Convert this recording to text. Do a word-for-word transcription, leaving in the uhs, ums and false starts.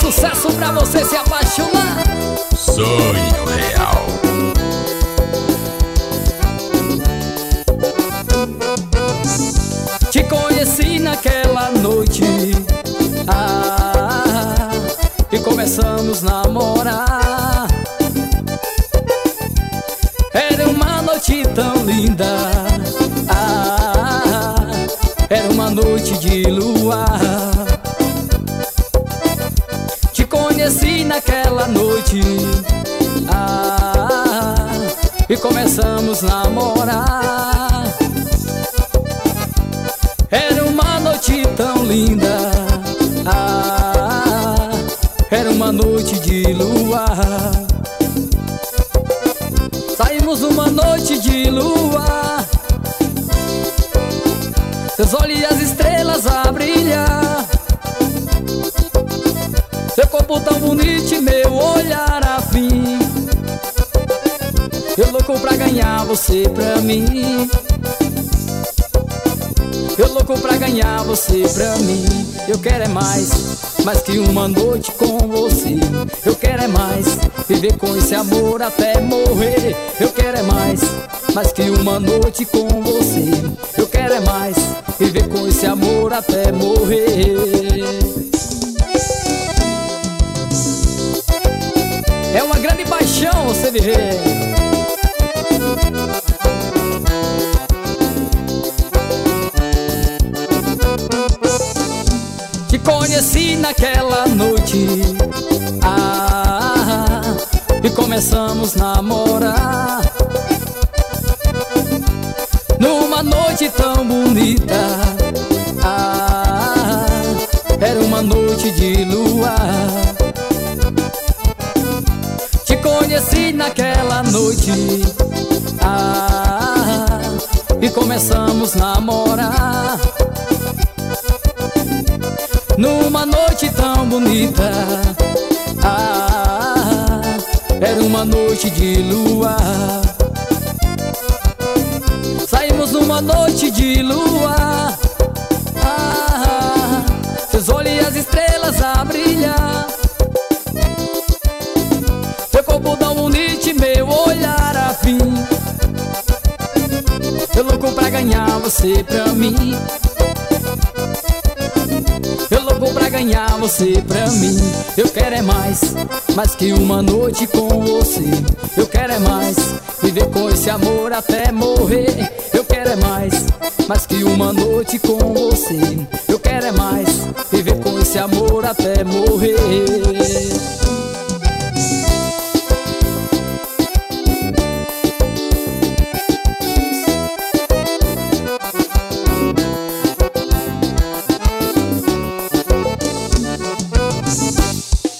sucesso pra você se apaixonar. Sonho real. Te conheci naquela noite, ah, e começamos a namorar. Era uma noite tão linda, ah, era uma noite de luar. Te conheci naquela noite, ah, e começamos a namorar. Era uma noite tão linda, ah, era uma noite de luar. Saímos uma noite de lua, seus olhos e as estrelas a brilhar. Seu corpo tão bonito e meu olhar afim. Eu louco pra ganhar você pra mim. Eu louco pra ganhar você pra mim. Eu quero é mais, mais que uma noite com você. Eu quero é mais, viver com esse amor até morrer. Eu quero é mais, mais que uma noite com você. Eu quero é mais, viver com esse amor até morrer. É uma grande paixão você viver. Te conheci naquela noite, ah, e começamos a namorar. Numa noite tão bonita, ah, era uma noite de luar. Te conheci naquela noite, ah, e começamos a namorar. Numa noite tão bonita, ah, era uma noite de luar. Saímos numa noite de lua, ah, seus olhos e as estrelas a brilhar. Seu corpo tão bonito e meu olhar afim. Eu louco pra ganhar você pra mim. Eu louco pra ganhar você pra mim. Eu quero é mais, mais que uma noite com você. Eu quero é mais, viver com esse amor até morrer. Eu quero é mais, mais que uma noite com você. Eu quero é mais, viver com esse amor até morrer.